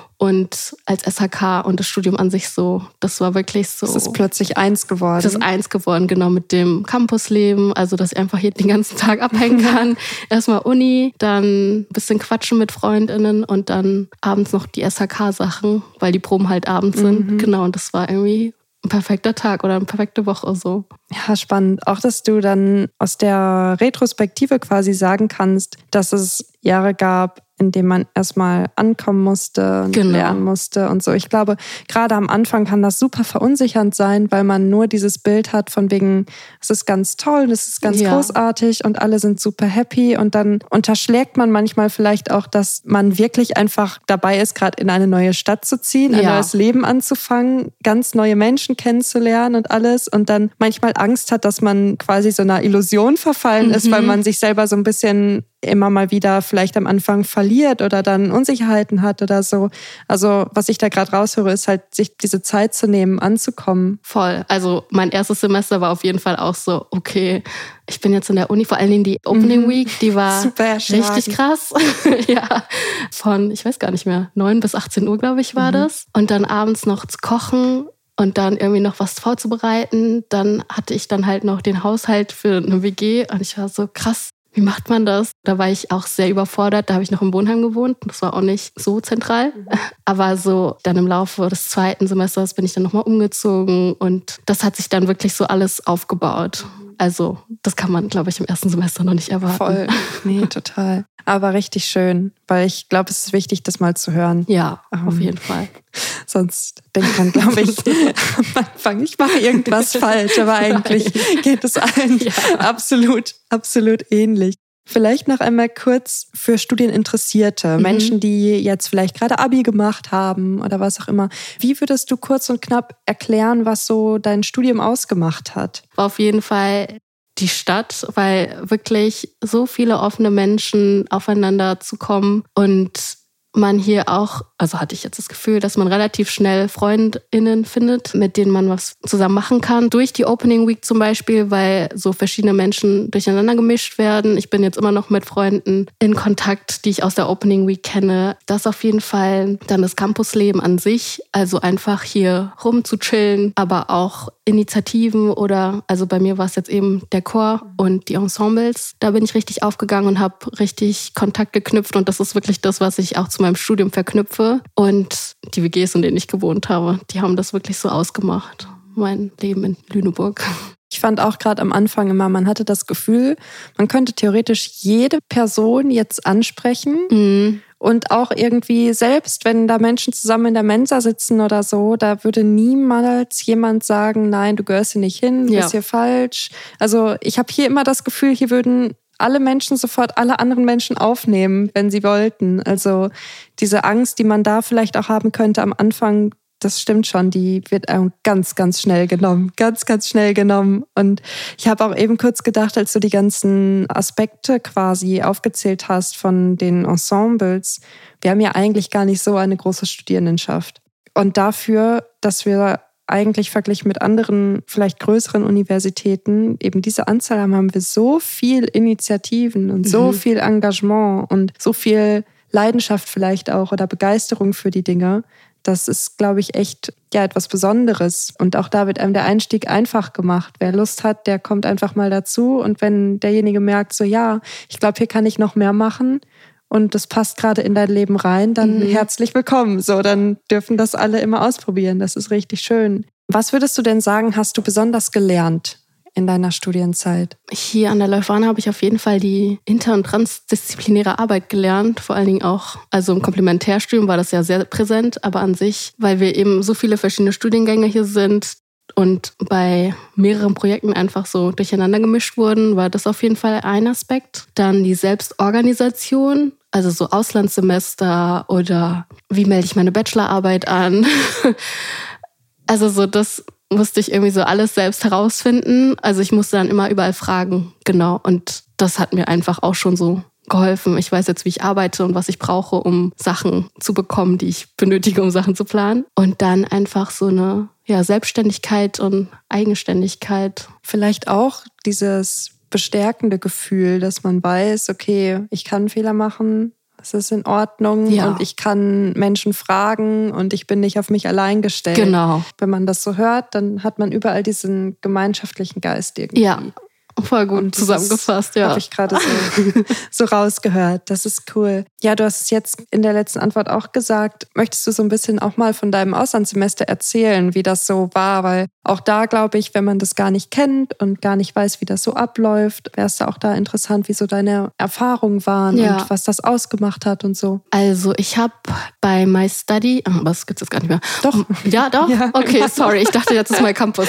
und als SHK und das Studium an sich so, das war wirklich so.
Es ist plötzlich eins geworden.
Es ist eins geworden, genau, mit dem Campusleben. Also, dass ich einfach hier den ganzen Tag abhängen kann. Erstmal Uni, dann ein bisschen quatschen mit FreundInnen und dann abends noch die SHK-Sachen, weil die Proben halt abends sind. Genau, und das war irgendwie ein perfekter Tag oder eine perfekte Woche so.
Ja, spannend. Auch, dass du dann aus der Retrospektive quasi sagen kannst, dass es Jahre gab, in denen man erstmal ankommen musste und lernen musste und so. Ich glaube, gerade am Anfang kann das super verunsichernd sein, weil man nur dieses Bild hat von wegen, es ist ganz toll, es ist ganz großartig und alle sind super happy und dann unterschlägt man manchmal vielleicht auch, dass man wirklich einfach dabei ist, gerade in eine neue Stadt zu ziehen, ein neues Leben anzufangen, ganz neue Menschen kennenzulernen und alles und dann manchmal Angst hat, dass man quasi so einer Illusion verfallen ist, weil man sich selber so ein bisschen immer mal wieder vielleicht am Anfang verliert oder dann Unsicherheiten hat oder so. Also was ich da gerade raushöre, ist halt, sich diese Zeit zu nehmen, anzukommen.
Voll. Also mein erstes Semester war auf jeden Fall auch so, okay, ich bin jetzt in der Uni, vor allen Dingen die Opening Week, die war richtig krass. Ja, von, ich weiß gar nicht mehr, 9 bis 18 Uhr, glaube ich, war das. Und dann abends noch zu kochen und dann irgendwie noch was vorzubereiten. Dann hatte ich dann halt noch den Haushalt für eine WG und ich war so krass. Wie macht man das? Da war ich auch sehr überfordert. Da habe ich noch im Wohnheim gewohnt. Das war auch nicht so zentral. Aber so dann im Laufe des 2. Semesters bin ich dann nochmal umgezogen. Und das hat sich dann wirklich so alles aufgebaut. Also das kann man, glaube ich, im 1. Semester noch nicht erwarten.
Voll. Nee, total. Aber richtig schön. Weil ich glaube, es ist wichtig, das mal zu hören.
Ja, auf jeden Fall.
Sonst denkt man, glaube ich, am Anfang, ich mache irgendwas falsch. Aber eigentlich geht es allen absolut ähnlich. Vielleicht noch einmal kurz für Studieninteressierte, Menschen, die jetzt vielleicht gerade Abi gemacht haben oder was auch immer. Wie würdest du kurz und knapp erklären, was so dein Studium ausgemacht hat?
Auf jeden Fall die Stadt, weil wirklich so viele offene Menschen aufeinander zukommen und man hier auch, also hatte ich jetzt das Gefühl, dass man relativ schnell FreundInnen findet, mit denen man was zusammen machen kann. Durch die Opening Week zum Beispiel, weil so verschiedene Menschen durcheinander gemischt werden. Ich bin jetzt immer noch mit Freunden in Kontakt, die ich aus der Opening Week kenne. Das auf jeden Fall. Dann das Campusleben an sich, also einfach hier rumzuchillen, aber auch Initiativen oder, also bei mir war es jetzt eben der Chor und die Ensembles. Da bin ich richtig aufgegangen und habe richtig Kontakt geknüpft und das ist wirklich das, was ich auch zu meinem Studium verknüpfe. Und die WGs, in denen ich gewohnt habe, die haben das wirklich so ausgemacht. Mein Leben in Lüneburg.
Ich fand auch gerade am Anfang immer, man hatte das Gefühl, man könnte theoretisch jede Person jetzt ansprechen. Und auch irgendwie, selbst wenn da Menschen zusammen in der Mensa sitzen oder so, da würde niemals jemand sagen, nein, du gehörst hier nicht hin, du bist hier falsch. Also ich habe hier immer das Gefühl, hier würden alle Menschen sofort alle anderen Menschen aufnehmen, wenn sie wollten. Also diese Angst, die man da vielleicht auch haben könnte am Anfang, das stimmt schon, die wird ganz, ganz schnell genommen. Ganz, ganz schnell genommen. Und ich habe auch eben kurz gedacht, als du die ganzen Aspekte quasi aufgezählt hast von den Ensembles, wir haben ja eigentlich gar nicht so eine große Studierendenschaft. Und dafür, dass wir eigentlich verglichen mit anderen, vielleicht größeren Universitäten, eben diese Anzahl haben wir so viel Initiativen und so viel Engagement und so viel Leidenschaft vielleicht auch oder Begeisterung für die Dinge, Das ist, glaube ich, echt etwas Besonderes. Und auch da wird einem der Einstieg einfach gemacht. Wer Lust hat, der kommt einfach mal dazu. Und wenn derjenige merkt, so ja, ich glaube, hier kann ich noch mehr machen und das passt gerade in dein Leben rein, dann herzlich willkommen. So, dann dürfen das alle immer ausprobieren. Das ist richtig schön. Was würdest du denn sagen, hast du besonders gelernt in deiner Studienzeit?
Hier an der Leuphana habe ich auf jeden Fall die inter- und transdisziplinäre Arbeit gelernt. Vor allen Dingen auch, also im Komplementärstudium war das ja sehr präsent, aber an sich, weil wir eben so viele verschiedene Studiengänge hier sind und bei mehreren Projekten einfach so durcheinander gemischt wurden, war das auf jeden Fall ein Aspekt. Dann die Selbstorganisation, also so Auslandssemester oder wie melde ich meine Bachelorarbeit an. Also so das musste ich irgendwie so alles selbst herausfinden. Also ich musste dann immer überall fragen, genau. Und das hat mir einfach auch schon so geholfen. Ich weiß jetzt, wie ich arbeite und was ich brauche, um Sachen zu bekommen, die ich benötige, um Sachen zu planen. Und dann einfach so eine Selbstständigkeit und Eigenständigkeit.
Vielleicht auch dieses bestärkende Gefühl, dass man weiß, okay, ich kann einen Fehler machen, es ist in Ordnung und ich kann Menschen fragen und ich bin nicht auf mich allein gestellt.
Genau.
Wenn man das so hört, dann hat man überall diesen gemeinschaftlichen Geist irgendwie.
Ja, voll gut zusammengefasst, ja.
Habe ich gerade so rausgehört. Das ist cool. Ja, du hast es jetzt in der letzten Antwort auch gesagt. Möchtest du so ein bisschen auch mal von deinem Auslandssemester erzählen, wie das so war? Weil auch da, glaube ich, wenn man das gar nicht kennt und gar nicht weiß, wie das so abläuft, wäre es auch da interessant, wie so deine Erfahrungen waren und was das ausgemacht hat und so.
Also ich habe bei MyStudy, was gibt's jetzt gar nicht mehr?
Doch.
Ja, doch?
Ja.
Okay, sorry, ich dachte, jetzt ist mein Campus.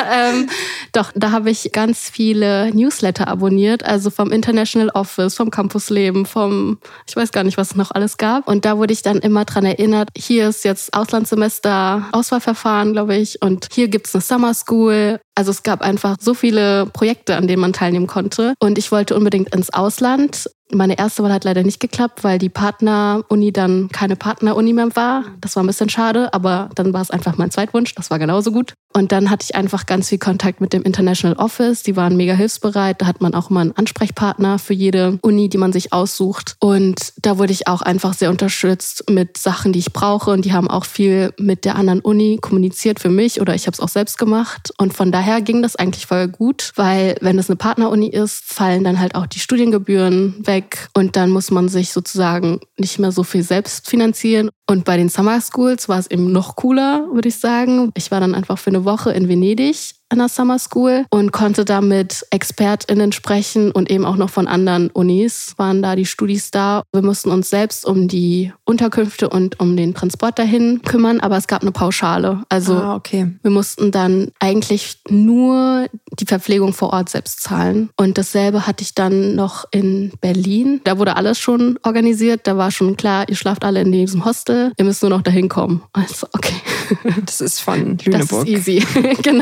Doch, da habe ich ganz viele Newsletter abonniert, also vom International Office, vom Campusleben, ich weiß gar nicht, was es noch alles gab. Und da wurde ich dann immer dran erinnert, hier ist jetzt Auslandssemester, Auswahlverfahren, glaube ich, und hier gibt's eine Summer School. Also es gab einfach so viele Projekte, an denen man teilnehmen konnte. Und ich wollte unbedingt ins Ausland. Meine erste Wahl hat leider nicht geklappt, weil die Partneruni dann keine Partneruni mehr war. Das war ein bisschen schade, aber dann war es einfach mein Zweitwunsch. Das war genauso gut. Und dann hatte ich einfach ganz viel Kontakt mit dem International Office. Die waren mega hilfsbereit. Da hat man auch immer einen Ansprechpartner für jede Uni, die man sich aussucht. Und da wurde ich auch einfach sehr unterstützt mit Sachen, die ich brauche. Und die haben auch viel mit der anderen Uni kommuniziert für mich oder ich habe es auch selbst gemacht. Und von daher ging das eigentlich voll gut, weil wenn es eine Partneruni ist, fallen dann halt auch die Studiengebühren weg. Und dann muss man sich sozusagen nicht mehr so viel selbst finanzieren. Und bei den Summer Schools war es eben noch cooler, würde ich sagen. Ich war dann einfach für eine Woche in Venedig an der Summer School und konnte da mit ExpertInnen sprechen und eben auch noch von anderen Unis waren da die Studis da. Wir mussten uns selbst um die Unterkünfte und um den Transport dahin kümmern, aber es gab eine Pauschale. Also wir mussten dann eigentlich nur die Verpflegung vor Ort selbst zahlen. Und dasselbe hatte ich dann noch in Berlin. Da wurde alles schon organisiert. Da war schon klar, ihr schlaft alle in diesem Hostel. Ihr müsst nur noch dahin kommen. Also okay.
Das ist von Lüneburg.
Das ist easy, genau.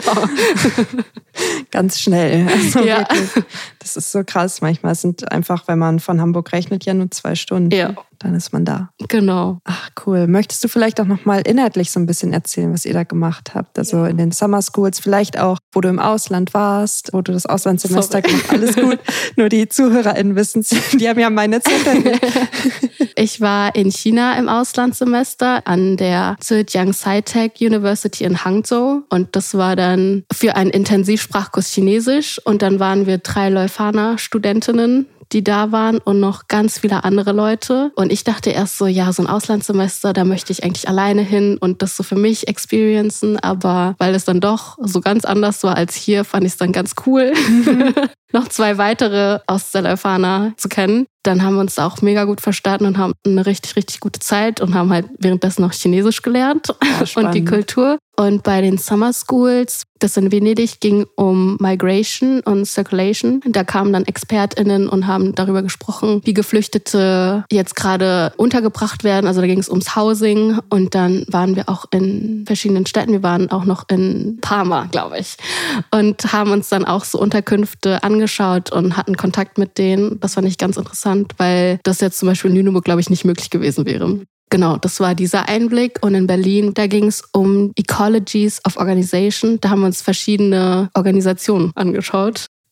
Ganz schnell. Also wirklich, das ist so krass. Manchmal sind einfach, wenn man von Hamburg rechnet, ja nur 2 Stunden.
Ja.
Dann ist man da.
Genau.
Ach, cool. Möchtest du vielleicht auch noch mal inhaltlich so ein bisschen erzählen, was ihr da gemacht habt? Also in den Summer Schools, vielleicht auch, wo du im Ausland warst, wo du das Auslandssemester gemacht hast. Alles gut. Nur die ZuhörerInnen wissen es. Die haben ja meine Zettel.
Ich war in China im Auslandssemester an der Zhejiang Sci-Tech University in Hangzhou. Und das war dann für einen Intensivsprachkurs Chinesisch. Und dann waren wir 3 Leuphana-Studentinnen, die da waren und noch ganz viele andere Leute. Und ich dachte erst so, ja, so ein Auslandssemester, da möchte ich eigentlich alleine hin und das so für mich experiencen. Aber weil es dann doch so ganz anders war als hier, fand ich es dann ganz cool, noch 2 weitere aus der Leuphana zu kennen. Dann haben wir uns auch mega gut verstanden und haben eine richtig, richtig gute Zeit und haben halt währenddessen noch Chinesisch gelernt und die Kultur. Und bei den Summer Schools, das in Venedig ging um Migration und Circulation. Da kamen dann ExpertInnen und haben darüber gesprochen, wie Geflüchtete jetzt gerade untergebracht werden. Also da ging es ums Housing. Und dann waren wir auch in verschiedenen Städten. Wir waren auch noch in Parma, glaube ich. Und haben uns dann auch so Unterkünfte angeschaut und hatten Kontakt mit denen. Das fand ich ganz interessant, weil das jetzt zum Beispiel in Lüneburg, glaube ich, nicht möglich gewesen wäre. Genau, das war dieser Einblick. Und in Berlin, da ging es um Ecologies of Organization. Da haben wir uns verschiedene Organisationen angeschaut.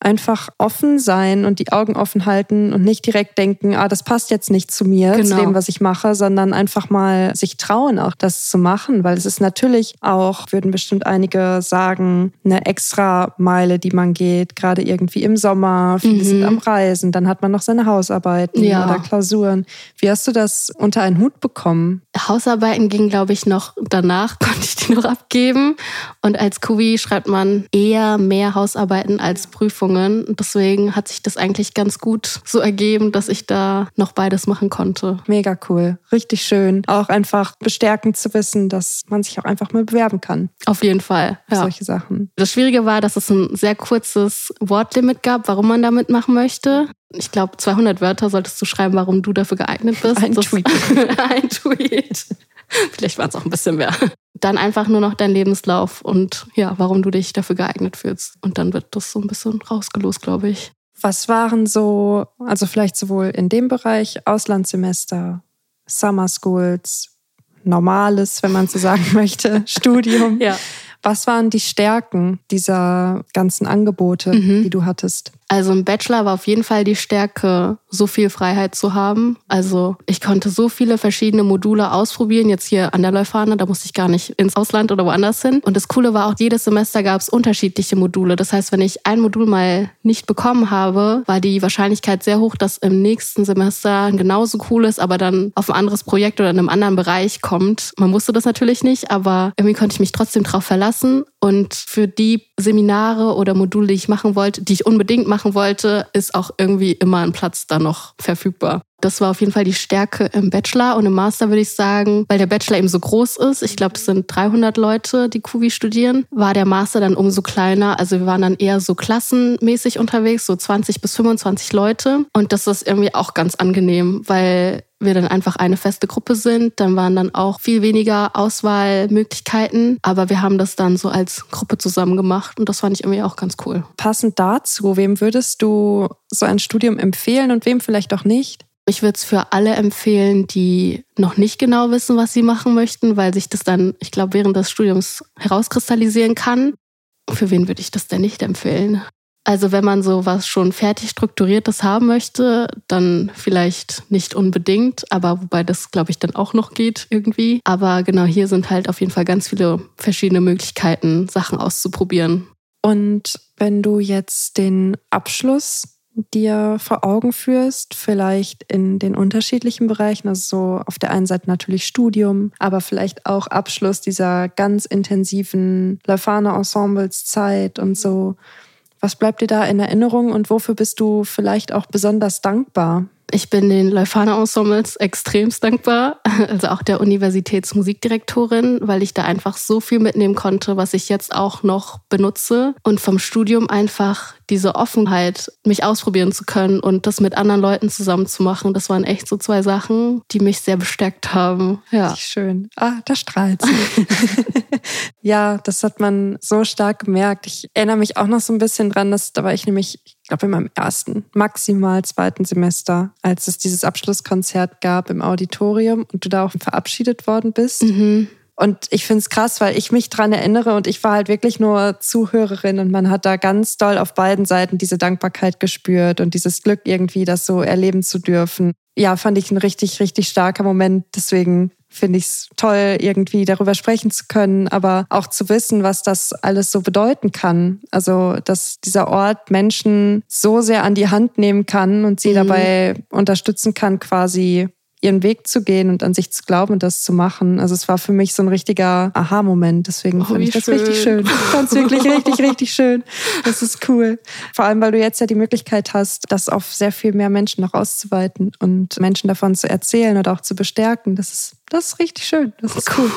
einfach offen sein und die Augen offen halten und nicht direkt denken, das passt jetzt nicht zu mir, zu dem, was ich mache, sondern einfach mal sich trauen, auch das zu machen, weil es ist natürlich auch, würden bestimmt einige sagen, eine extra Meile, die man geht, gerade irgendwie im Sommer, viele sind am Reisen, dann hat man noch seine Hausarbeiten oder Klausuren. Wie hast du das unter einen Hut bekommen?
Hausarbeiten ging, glaube ich, noch danach, konnte ich die noch abgeben. Und als Kuvi schreibt man eher mehr Hausarbeiten als Prüfungen. Und deswegen hat sich das eigentlich ganz gut so ergeben, dass ich da noch beides machen konnte.
Mega cool, richtig schön. Auch einfach bestärkend zu wissen, dass man sich auch einfach mal bewerben kann.
Auf jeden Fall, ja.
Solche Sachen.
Das Schwierige war, dass es ein sehr kurzes Wortlimit gab, warum man damit machen möchte. Ich glaube, 200 Wörter solltest du schreiben, warum du dafür geeignet bist.
Ein Tweet.
Ein Tweet. Vielleicht waren es auch ein bisschen mehr. Dann einfach nur noch dein Lebenslauf und ja, warum du dich dafür geeignet fühlst. Und dann wird das so ein bisschen rausgelost, glaube ich.
Was waren so, also vielleicht sowohl in dem Bereich Auslandssemester, Summer Schools, normales, wenn man so sagen möchte, Studium.
Ja.
Was waren die Stärken dieser ganzen Angebote, die du hattest?
Also im Bachelor war auf jeden Fall die Stärke, so viel Freiheit zu haben. Also ich konnte so viele verschiedene Module ausprobieren. Jetzt hier an der Leuphana, da musste ich gar nicht ins Ausland oder woanders hin. Und das Coole war auch, jedes Semester gab es unterschiedliche Module. Das heißt, wenn ich ein Modul mal nicht bekommen habe, war die Wahrscheinlichkeit sehr hoch, dass im nächsten Semester genauso cool ist, aber dann auf ein anderes Projekt oder in einem anderen Bereich kommt. Man wusste das natürlich nicht, aber irgendwie konnte ich mich trotzdem drauf verlassen. Und für die Seminare oder Module, die ich machen wollte, die ich unbedingt machen wollte, ist auch irgendwie immer ein Platz da noch verfügbar. Das war auf jeden Fall die Stärke im Bachelor und im Master würde ich sagen, weil der Bachelor eben so groß ist, ich glaube, das sind 300 Leute, die Kuvi studieren, war der Master dann umso kleiner. Also wir waren dann eher so klassenmäßig unterwegs, so 20 bis 25 Leute. Und das ist irgendwie auch ganz angenehm, weil wir dann einfach eine feste Gruppe sind. Dann waren dann auch viel weniger Auswahlmöglichkeiten. Aber wir haben das dann so als Gruppe zusammen gemacht und das fand ich irgendwie auch ganz cool.
Passend dazu, wem würdest du so ein Studium empfehlen und wem vielleicht auch nicht?
Ich würde es für alle empfehlen, die noch nicht genau wissen, was sie machen möchten, weil sich das dann, ich glaube, während des Studiums herauskristallisieren kann. Für wen würde ich das denn nicht empfehlen? Also wenn man sowas schon fertig Strukturiertes haben möchte, dann vielleicht nicht unbedingt, aber wobei das, glaube ich, dann auch noch geht irgendwie. Aber genau, hier sind halt auf jeden Fall ganz viele verschiedene Möglichkeiten, Sachen auszuprobieren.
Und wenn du jetzt den Abschluss dir vor Augen führst, vielleicht in den unterschiedlichen Bereichen, also so auf der einen Seite natürlich Studium, aber vielleicht auch Abschluss dieser ganz intensiven Leuphana-Ensembles-Zeit und so. Was bleibt dir da in Erinnerung und wofür bist du vielleicht auch besonders dankbar?
Ich bin den Leuphana-Ensembles extremst dankbar, also auch der Universitätsmusikdirektorin, weil ich da einfach so viel mitnehmen konnte, was ich jetzt auch noch benutze. Und vom Studium einfach diese Offenheit, mich ausprobieren zu können und das mit anderen Leuten zusammen zu machen. Das waren echt so zwei Sachen, die mich sehr bestärkt haben. Ja.
Schön. Da strahlt sie. Ja, das hat man so stark gemerkt. Ich erinnere mich auch noch so ein bisschen dran, da war ich nämlich, ich glaube in meinem ersten, maximal zweiten Semester, als es dieses Abschlusskonzert gab im Auditorium und du da auch verabschiedet worden bist. Und ich finde es krass, weil ich mich dran erinnere und ich war halt wirklich nur Zuhörerin und man hat da ganz doll auf beiden Seiten diese Dankbarkeit gespürt und dieses Glück irgendwie, das so erleben zu dürfen. Ja, fand ich ein richtig, richtig starker Moment. Deswegen finde ich es toll, irgendwie darüber sprechen zu können, aber auch zu wissen, was das alles so bedeuten kann. Also, dass dieser Ort Menschen so sehr an die Hand nehmen kann und sie dabei unterstützen kann, quasi ihren Weg zu gehen und an sich zu glauben und das zu machen. Also es war für mich so ein richtiger Aha-Moment. Deswegen fand ich das richtig schön. Ich fand es wirklich richtig, richtig schön. Das ist cool. Vor allem, weil du jetzt ja die Möglichkeit hast, das auf sehr viel mehr Menschen noch auszuweiten und Menschen davon zu erzählen oder auch zu bestärken. Das ist richtig schön. Das ist cool.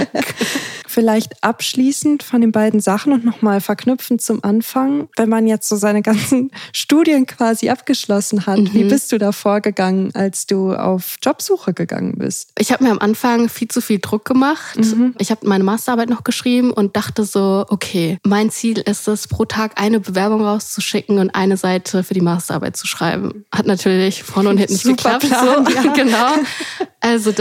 Vielleicht abschließend von den beiden Sachen und nochmal verknüpfend zum Anfang. Wenn man jetzt so seine ganzen Studien quasi abgeschlossen hat, wie bist du da vorgegangen, als du auf Jobsuche gegangen bist?
Ich habe mir am Anfang viel zu viel Druck gemacht. Ich habe meine Masterarbeit noch geschrieben und dachte so, okay, mein Ziel ist es, pro Tag eine Bewerbung rauszuschicken und eine Seite für die Masterarbeit zu schreiben. Hat natürlich vorne und hinten nicht geklappt. Plan,
so. Ja.
Genau. Also da will ich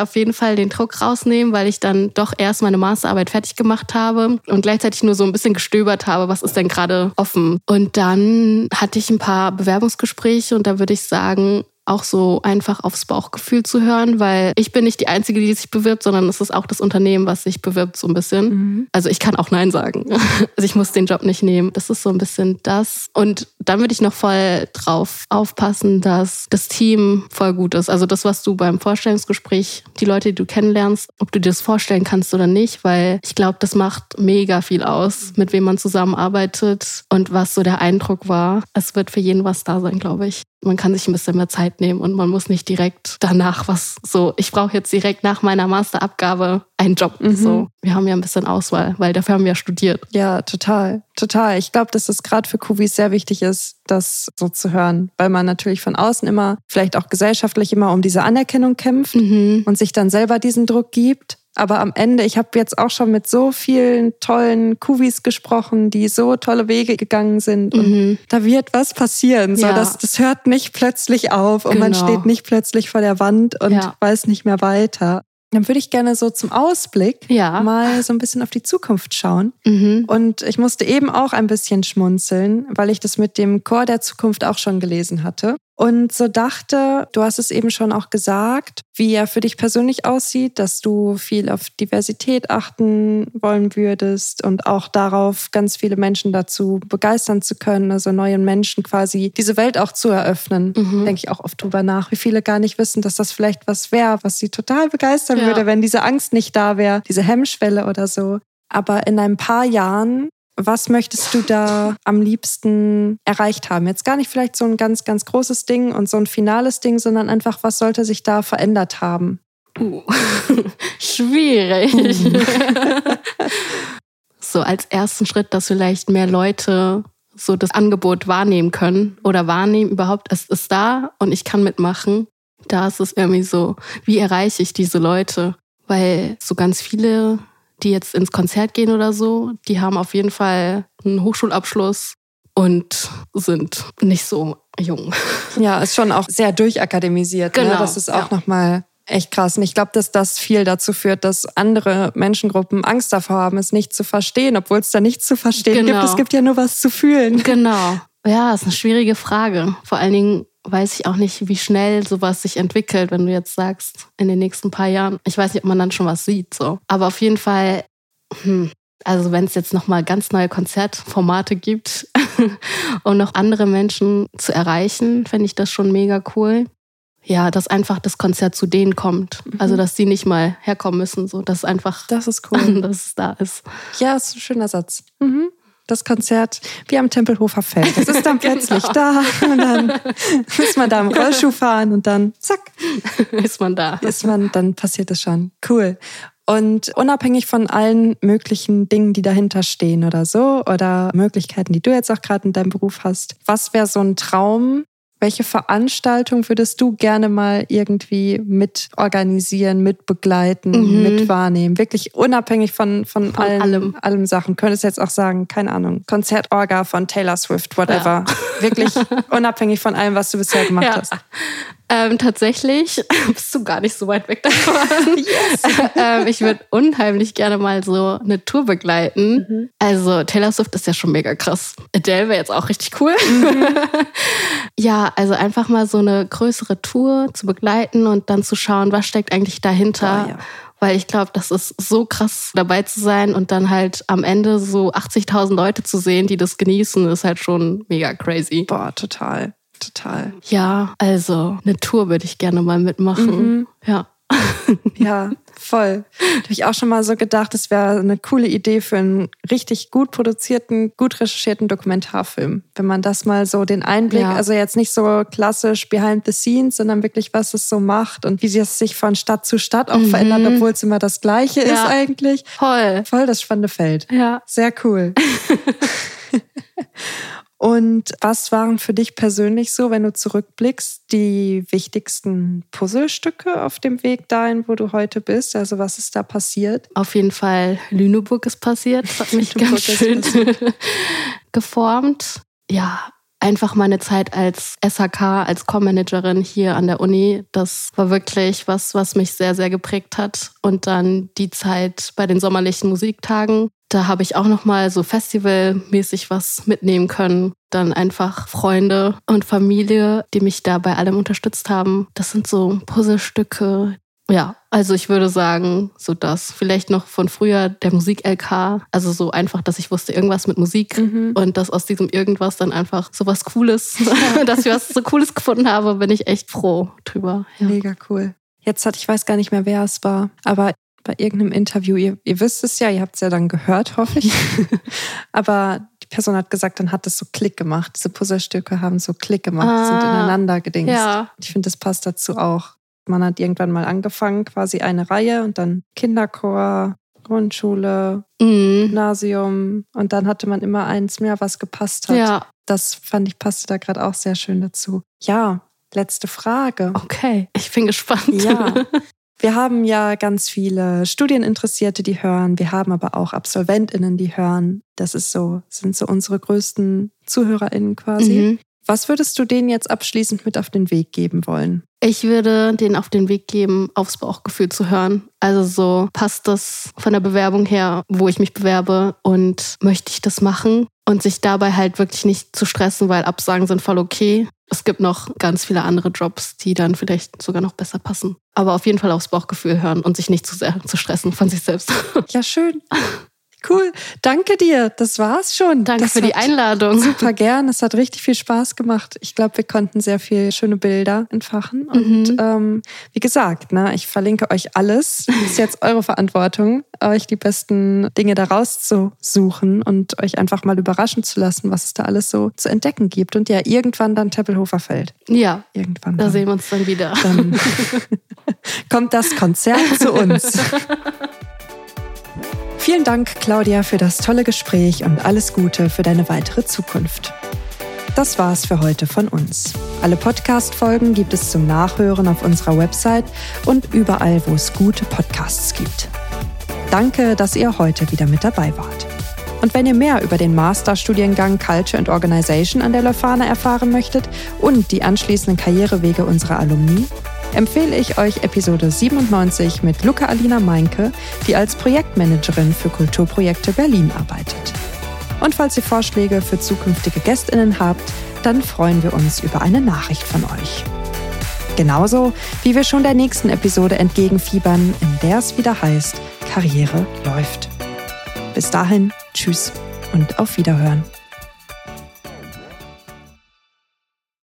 auf jeden Fall den Druck rausnehmen, weil ich dann doch erst meine Masterarbeit fertig gemacht habe und gleichzeitig nur so ein bisschen gestöbert habe, was ist denn gerade offen. Und dann hatte ich ein paar Bewerbungsgespräche und da würde ich sagen, auch so einfach aufs Bauchgefühl zu hören, weil ich bin nicht die Einzige, die sich bewirbt, sondern es ist auch das Unternehmen, was sich bewirbt so ein bisschen. Mhm. Also ich kann auch Nein sagen. Also ich muss den Job nicht nehmen. Das ist so ein bisschen das. Und dann würde ich noch voll drauf aufpassen, dass das Team voll gut ist. Also das, was du beim Vorstellungsgespräch, die Leute, die du kennenlernst, ob du dir das vorstellen kannst oder nicht, weil ich glaube, das macht mega viel aus, mit wem man zusammenarbeitet und was so der Eindruck war. Es wird für jeden was da sein, glaube ich. Man kann sich ein bisschen mehr Zeit nehmen und man muss nicht direkt danach ich brauche jetzt direkt nach meiner Masterabgabe einen Job. Mhm. So, wir haben ja ein bisschen Auswahl, weil dafür haben wir ja studiert.
Ja, total. Ich glaube, dass es gerade für Kuvis sehr wichtig ist, das so zu hören, weil man natürlich von außen immer, vielleicht auch gesellschaftlich immer um diese Anerkennung kämpft und sich dann selber diesen Druck gibt. Aber am Ende, ich habe jetzt auch schon mit so vielen tollen Kuvis gesprochen, die so tolle Wege gegangen sind. Und da wird was passieren. So, das hört nicht plötzlich auf und man steht nicht plötzlich vor der Wand und weiß nicht mehr weiter. Dann würde ich gerne so zum Ausblick mal so ein bisschen auf die Zukunft schauen. Und ich musste eben auch ein bisschen schmunzeln, weil ich das mit dem Chor der Zukunft auch schon gelesen hatte. Und so dachte, du hast es eben schon auch gesagt, wie er für dich persönlich aussieht, dass du viel auf Diversität achten wollen würdest und auch darauf, ganz viele Menschen dazu begeistern zu können, also neuen Menschen quasi diese Welt auch zu eröffnen. Denke ich auch oft drüber nach, wie viele gar nicht wissen, dass das vielleicht was wäre, was sie total begeistern würde, wenn diese Angst nicht da wäre, diese Hemmschwelle oder so. Aber in ein paar Jahren, was möchtest du da am liebsten erreicht haben? Jetzt gar nicht vielleicht so ein ganz, ganz großes Ding und so ein finales Ding, sondern einfach, was sollte sich da verändert haben?
Schwierig. So als ersten Schritt, dass vielleicht mehr Leute so das Angebot wahrnehmen können oder wahrnehmen überhaupt, es ist da und ich kann mitmachen. Da ist es irgendwie so, wie erreiche ich diese Leute? Weil so ganz viele, die jetzt ins Konzert gehen oder so, die haben auf jeden Fall einen Hochschulabschluss und sind nicht so jung.
Ja, ist schon auch sehr durchakademisiert.
Genau.
Ne? Das ist auch nochmal echt krass. Und ich glaube, dass das viel dazu führt, dass andere Menschengruppen Angst davor haben, es nicht zu verstehen, obwohl es da nichts zu verstehen gibt. Es gibt ja nur was zu fühlen.
Genau. Ja, ist eine schwierige Frage. Vor allen Dingen weiß ich auch nicht, wie schnell sowas sich entwickelt, wenn du jetzt sagst, in den nächsten paar Jahren. Ich weiß nicht, ob man dann schon was sieht. So. Aber auf jeden Fall, also wenn es jetzt nochmal ganz neue Konzertformate gibt, um noch andere Menschen zu erreichen, fände ich das schon mega cool. Ja, dass einfach das Konzert zu denen kommt. Also, dass die nicht mal herkommen müssen. So, dass einfach,
das ist cool,
dass es da ist.
Ja, ist ein schöner Satz. Das Konzert wie am Tempelhofer Feld. Das ist dann plötzlich da und dann muss man da im Rollschuh fahren und dann zack.
Ist man da.
Dann passiert es schon. Cool. Und unabhängig von allen möglichen Dingen, die dahinter stehen oder so, oder Möglichkeiten, die du jetzt auch gerade in deinem Beruf hast, was wäre so ein Traum? Welche Veranstaltung würdest du gerne mal irgendwie mit organisieren, mit begleiten, mit wahrnehmen? Wirklich unabhängig von allem Sachen. Könntest jetzt auch sagen, keine Ahnung, Konzertorga von Taylor Swift, whatever. Ja. Wirklich unabhängig von allem, was du bisher gemacht hast.
Tatsächlich bist du gar nicht so weit weg davon. Yes. Ich würde unheimlich gerne mal so eine Tour begleiten. Also Taylor Swift ist ja schon mega krass. Adele wäre jetzt auch richtig cool. Ja, also einfach mal so eine größere Tour zu begleiten und dann zu schauen, was steckt eigentlich dahinter. Ja. Weil ich glaube, das ist so krass, dabei zu sein und dann halt am Ende so 80.000 Leute zu sehen, die das genießen, ist halt schon mega crazy.
Boah, total.
Ja, also eine Tour würde ich gerne mal mitmachen. Ja.
Ja, voll. Da habe ich auch schon mal so gedacht, es wäre eine coole Idee für einen richtig gut produzierten, gut recherchierten Dokumentarfilm. Wenn man das mal so den Einblick, also jetzt nicht so klassisch behind the scenes, sondern wirklich, was es so macht und wie es sich von Stadt zu Stadt auch verändert, obwohl es immer das Gleiche ist eigentlich. Voll das spannende Feld.
Ja.
Sehr cool. Und was waren für dich persönlich so, wenn du zurückblickst, die wichtigsten Puzzlestücke auf dem Weg dahin, wo du heute bist? Also was ist da passiert?
Auf jeden Fall Lüneburg ist passiert. Das hat mich ganz schön geformt. Ja, einfach meine Zeit als SHK, als Com-Managerin hier an der Uni, das war wirklich was mich sehr, sehr geprägt hat. Und dann die Zeit bei den sommerlichen Musiktagen, da habe ich auch nochmal so festivalmäßig was mitnehmen können. Dann einfach Freunde und Familie, die mich da bei allem unterstützt haben. Das sind so Puzzlestücke. Ja, also ich würde sagen, so das. Vielleicht noch von früher der Musik-LK. Also so einfach, dass ich wusste, irgendwas mit Musik und dass aus diesem irgendwas dann einfach so was Cooles, dass ich was so Cooles gefunden habe, bin ich echt froh drüber. Ja.
Mega cool. Ich weiß gar nicht mehr, wer es war, aber bei irgendeinem Interview, ihr wisst es ja, ihr habt es ja dann gehört, hoffe ich. Aber die Person hat gesagt, dann hat es so Klick gemacht. Diese Puzzlestücke haben so Klick gemacht, sind ineinander gedingst. Ja. Ich finde, das passt dazu auch. Man hat irgendwann mal angefangen, quasi eine Reihe und dann Kinderchor, Grundschule, Gymnasium und dann hatte man immer eins mehr, was gepasst hat. Ja. Das fand ich, passte da gerade auch sehr schön dazu. Ja, letzte Frage.
Okay, ich bin gespannt.
Ja, wir haben ja ganz viele Studieninteressierte, die hören. Wir haben aber auch AbsolventInnen, die hören. Das sind so unsere größten ZuhörerInnen quasi. Was würdest du denen jetzt abschließend mit auf den Weg geben wollen?
Ich würde denen auf den Weg geben, aufs Bauchgefühl zu hören. Also so, passt das von der Bewerbung her, wo ich mich bewerbe und möchte ich das machen? Und sich dabei halt wirklich nicht zu stressen, weil Absagen sind voll okay. Es gibt noch ganz viele andere Jobs, die dann vielleicht sogar noch besser passen. Aber auf jeden Fall aufs Bauchgefühl hören und sich nicht zu sehr zu stressen von sich selbst.
Ja, schön. Cool, danke dir. Das war's schon.
Danke für die Einladung.
Super gern. Es hat richtig viel Spaß gemacht. Ich glaube, wir konnten sehr viele schöne Bilder entfachen. Und wie gesagt, ich verlinke euch alles. Es ist jetzt eure Verantwortung, euch die besten Dinge daraus zu suchen und euch einfach mal überraschen zu lassen, was es da alles so zu entdecken gibt. Und ja, irgendwann dann Tempelhofer Feld.
Ja,
irgendwann.
Da sehen wir uns dann wieder.
Dann kommt das Konzert zu uns. Vielen Dank, Claudia, für das tolle Gespräch und alles Gute für deine weitere Zukunft. Das war's für heute von uns. Alle Podcast-Folgen gibt es zum Nachhören auf unserer Website und überall, wo es gute Podcasts gibt. Danke, dass ihr heute wieder mit dabei wart. Und wenn ihr mehr über den Masterstudiengang Culture and Organization an der Leuphana erfahren möchtet und die anschließenden Karrierewege unserer Alumni, empfehle ich euch Episode 97 mit Luca-Alina Meinke, die als Projektmanagerin für Kulturprojekte Berlin arbeitet. Und falls ihr Vorschläge für zukünftige GästInnen habt, dann freuen wir uns über eine Nachricht von euch. Genauso wie wir schon der nächsten Episode entgegenfiebern, in der es wieder heißt, Karriere läuft. Bis dahin, tschüss und auf Wiederhören.